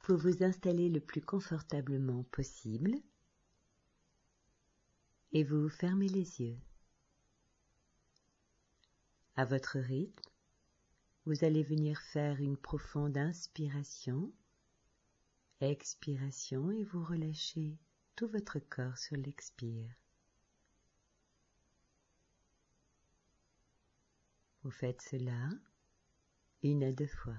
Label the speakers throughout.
Speaker 1: vous vous installez le plus confortablement possible et vous fermez les yeux. À votre rythme, vous allez venir faire une profonde inspiration, expiration et vous relâchez tout votre corps sur l'expire. Vous faites cela 1 à 2 fois.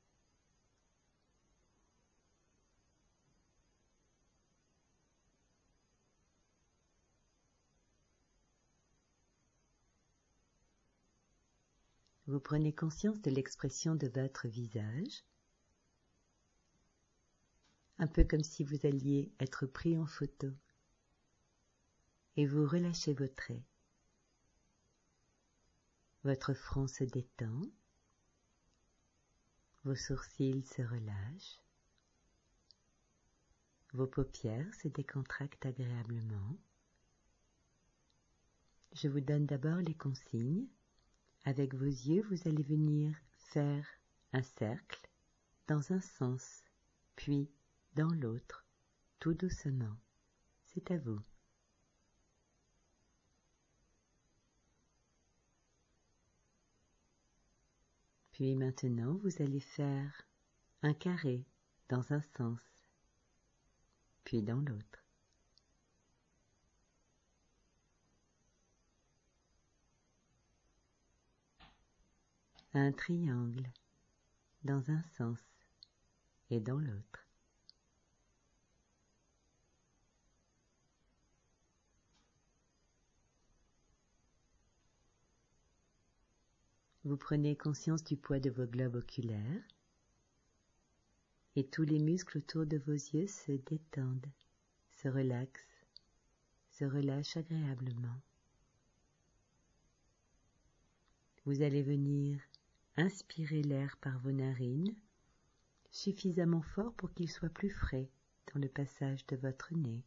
Speaker 1: Vous prenez conscience de l'expression de votre visage, un peu comme si vous alliez être pris en photo, et vous relâchez vos traits. Votre front se détend, vos sourcils se relâchent, vos paupières se décontractent agréablement. Je vous donne d'abord les consignes. Avec vos yeux, vous allez venir faire un cercle dans un sens, puis dans l'autre, tout doucement. C'est à vous. Puis maintenant, vous allez faire un carré dans un sens, puis dans l'autre. Un triangle dans un sens et dans l'autre. Vous prenez conscience du poids de vos globes oculaires et tous les muscles autour de vos yeux se détendent, se relaxent, se relâchent agréablement. Vous allez venir inspirer l'air par vos narines suffisamment fort pour qu'il soit plus frais dans le passage de votre nez.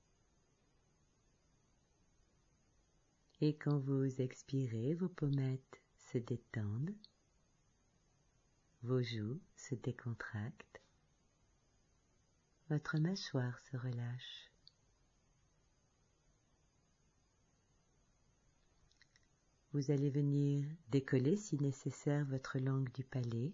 Speaker 1: Et quand vous expirez, vos pommettes se détendent, vos joues se décontractent, votre mâchoire se relâche. Vous allez venir décoller si nécessaire votre langue du palais.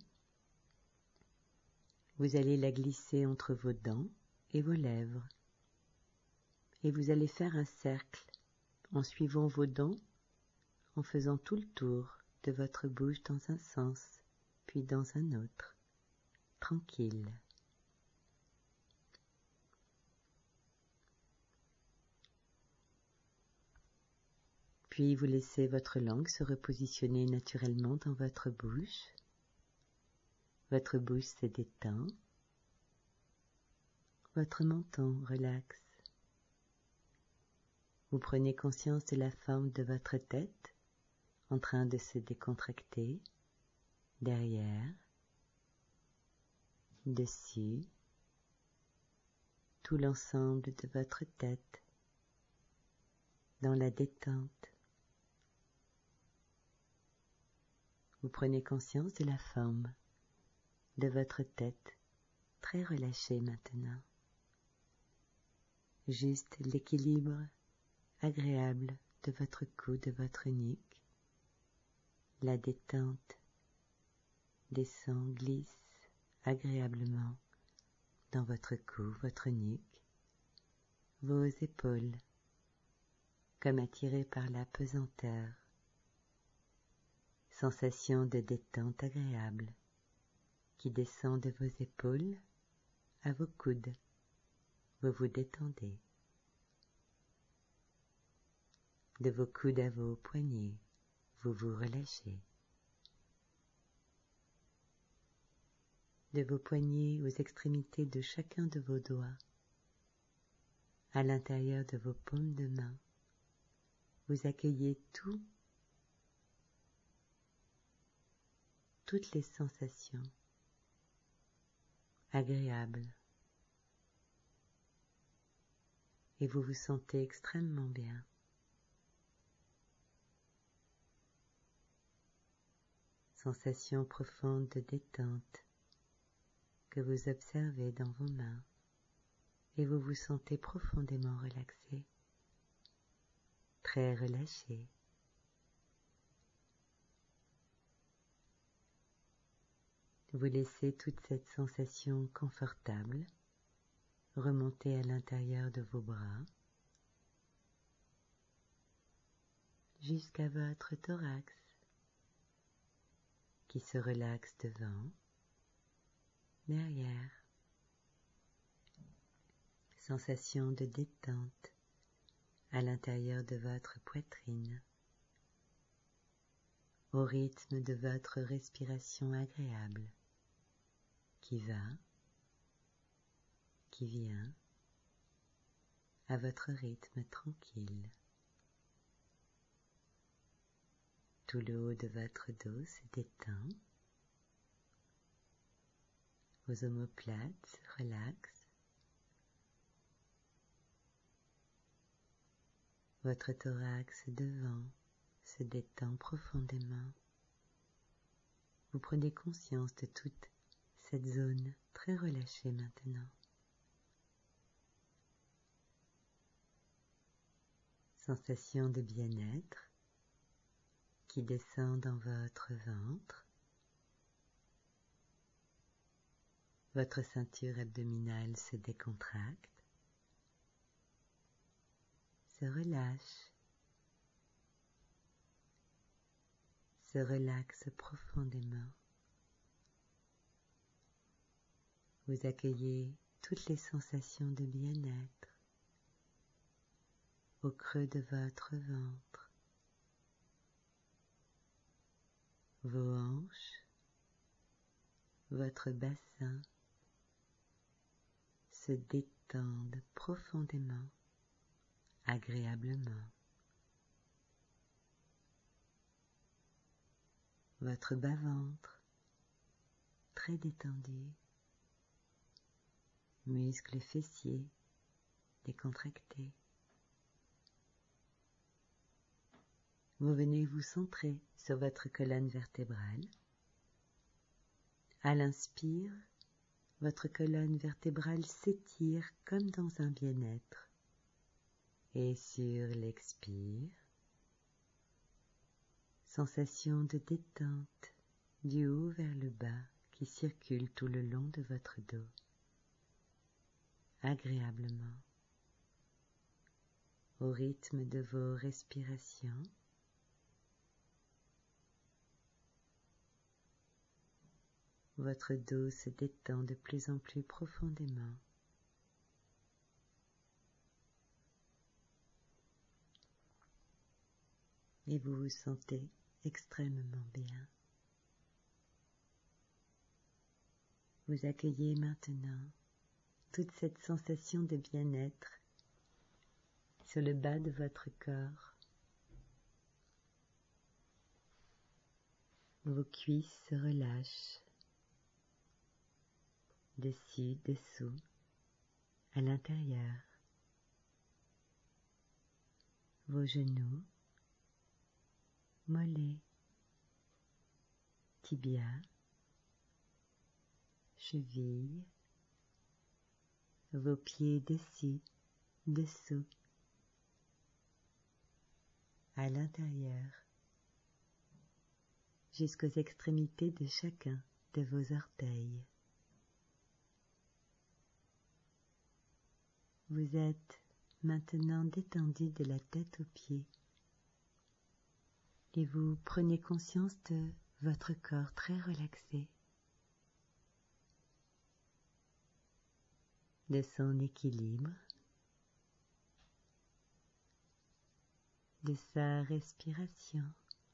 Speaker 1: Vous allez la glisser entre vos dents et vos lèvres. Et vous allez faire un cercle en suivant vos dents, en faisant tout le tour de votre bouche dans un sens, puis dans un autre, tranquille. Puis vous laissez votre langue se repositionner naturellement dans votre bouche. Votre bouche se détend. Votre menton relaxe. Vous prenez conscience de la forme de votre tête en train de se décontracter, derrière, dessus, tout l'ensemble de votre tête, dans la détente. Vous prenez conscience de la forme de votre tête, très relâchée maintenant. Juste l'équilibre agréable de votre cou, de votre nuque. La détente descend, glisse agréablement dans votre cou, votre nuque, vos épaules, comme attirées par la pesanteur. Sensation de détente agréable qui descend de vos épaules à vos coudes. Vous vous détendez. De vos coudes à vos poignets, vous vous relâchez. De vos poignets aux extrémités de chacun de vos doigts, à l'intérieur de vos paumes de main, vous accueillez toutes les sensations agréables et vous vous sentez extrêmement bien. Sensation profonde de détente que vous observez dans vos mains et vous vous sentez profondément relaxé, très relâché. Vous laissez toute cette sensation confortable remonter à l'intérieur de vos bras jusqu'à votre thorax qui se relaxe devant, derrière. Sensation de détente à l'intérieur de votre poitrine, au rythme de votre respiration agréable qui va, qui vient, à votre rythme tranquille. Tout le haut de votre dos se détend, vos omoplates se relaxent, votre thorax devant se détend profondément. Vous prenez conscience de toute cette zone très relâchée maintenant. Sensation de bien-être qui descend dans votre ventre. Votre ceinture abdominale se décontracte, se relâche, se relaxe profondément. Vous accueillez toutes les sensations de bien-être au creux de votre ventre. Vos hanches, votre bassin se détendent profondément, agréablement. Votre bas-ventre, très détendu, muscles fessiers décontractés. Vous venez vous centrer sur votre colonne vertébrale. À l'inspire, votre colonne vertébrale s'étire comme dans un bien-être. Et sur l'expire, sensation de détente du haut vers le bas qui circule tout le long de votre dos, agréablement, au rythme de vos respirations. Votre dos se détend de plus en plus profondément. Et vous vous sentez extrêmement bien. Vous accueillez maintenant toute cette sensation de bien-être sur le bas de votre corps. Vos cuisses se relâchent, dessus, dessous, à l'intérieur. Vos genoux, mollets, tibias, chevilles, vos pieds dessus, dessous, à l'intérieur, jusqu'aux extrémités de chacun de vos orteils. Vous êtes maintenant détendu de la tête aux pieds et vous prenez conscience de votre corps très relaxé, de son équilibre, de sa respiration.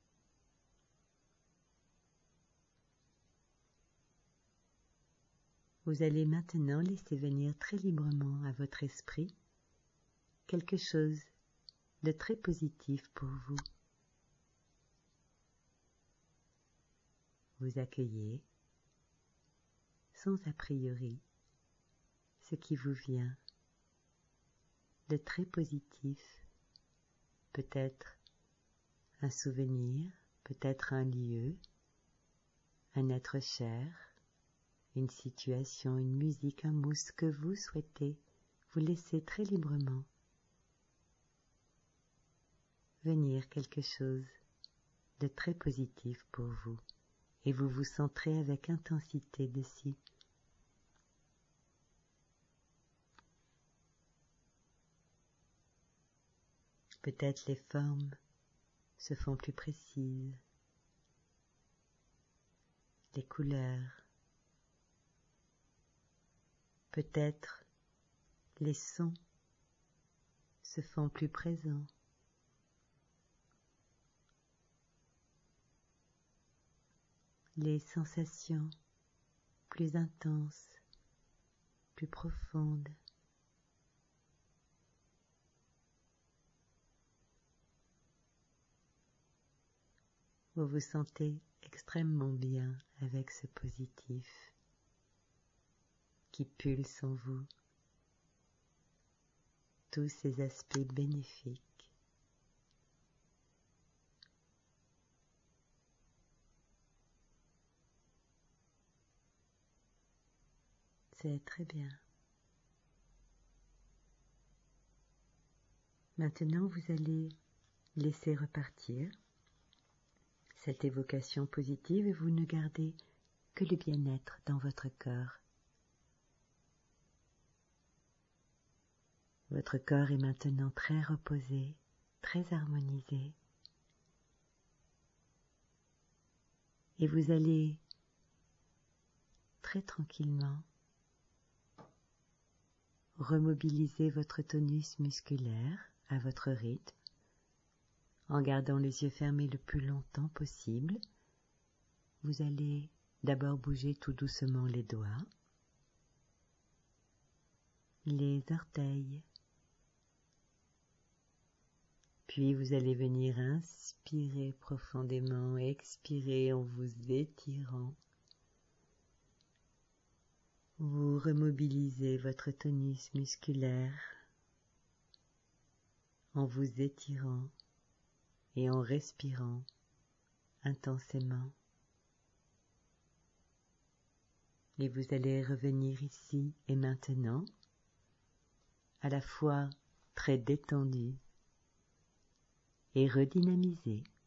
Speaker 1: Vous allez maintenant laisser venir très librement à votre esprit quelque chose de très positif pour vous. Vous accueillez, sans a priori, ce qui vous vient de très positif, peut-être un souvenir, peut-être un lieu, un être cher, une situation, une musique, un mot, ce que vous souhaitez, vous laissez très librement venir quelque chose de très positif pour vous et vous vous centrez avec intensité dessus. Peut-être les formes se font plus précises, les couleurs, peut-être les sons se font plus présents. Les sensations plus intenses, plus profondes. Vous vous sentez extrêmement bien avec ce positif qui pulse en vous tous ces aspects bénéfiques. C'est très bien. Maintenant, vous allez laisser repartir cette évocation positive et vous ne gardez que le bien-être dans votre cœur. Votre corps est maintenant très reposé, très harmonisé. Et vous allez très tranquillement remobiliser votre tonus musculaire à votre rythme, en gardant les yeux fermés le plus longtemps possible. Vous allez d'abord bouger tout doucement les doigts, les orteils, puis vous allez venir inspirer profondément, expirer en vous étirant. Vous remobilisez votre tonus musculaire en vous étirant et en respirant intensément. Et vous allez revenir ici et maintenant, à la fois très détendu et redynamisé.